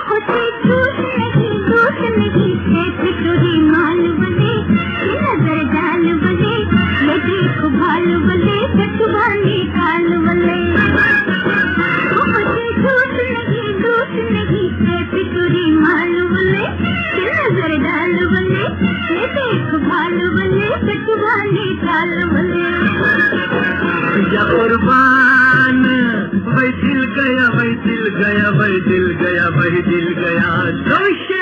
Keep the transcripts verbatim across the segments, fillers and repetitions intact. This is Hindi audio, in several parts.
या कुर्बान वही दिल गया वही दिल गया वही दिल गया वही दिल गया जोशे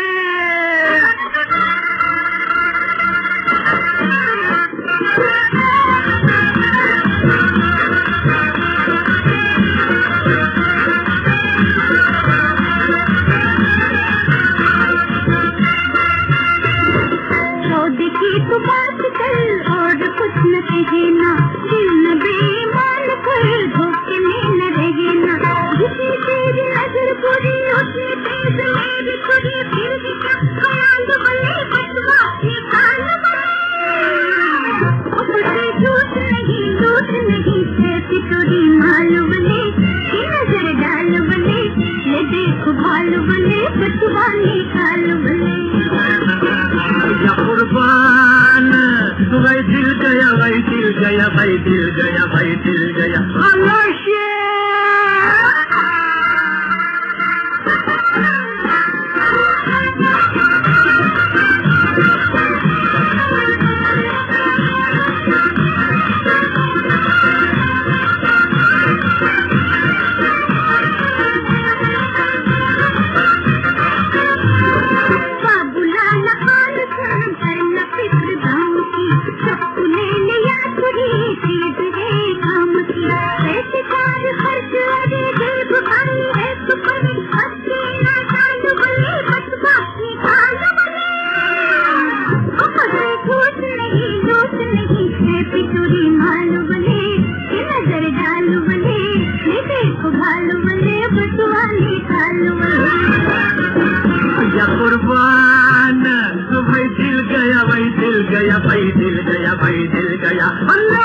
तो बात कर और कुछ न कहना, दिल न बेईमान कर धोखे में न रहना। जिसे तेरी नजर बुरी उसने तेज मेरी खुदी फिर भी क्या ख्याल बने बचवा निकाल बने झूठ नहीं झूठ नहीं ऐसी चोरी माल बने की नजर डाल बने ये देखो भाल बने बचवा निकाल बने या कुर्बान वही दिल गया वही दिल गया वही दिल गया वही दिल गया या कुर्बान वही दिल गया वही दिल गया वही दिल गया वही दिल गया अल्लाह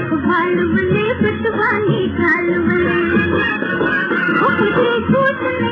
बने बचवा निकाल बने